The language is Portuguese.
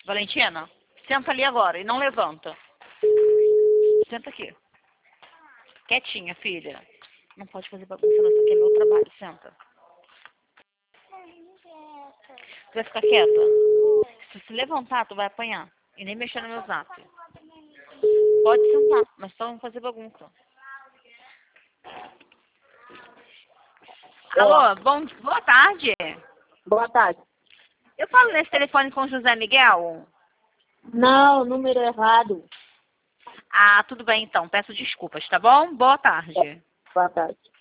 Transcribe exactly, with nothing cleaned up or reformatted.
Valentina, senta ali agora e não levanta. Senta aqui. Quietinha, filha. Não pode fazer bagunça, não. Isso aqui é meu trabalho. Senta. Tu vai ficar quieta? Se se levantar, tu vai apanhar. E nem mexer no meu zap. Pode sentar, mas só não fazer bagunça. Alô, bom, boa tarde. Boa tarde. Eu falo nesse telefone com o José Miguel? Não, número errado. Ah, tudo bem então. Peço desculpas, tá bom? Boa tarde. Boa tarde.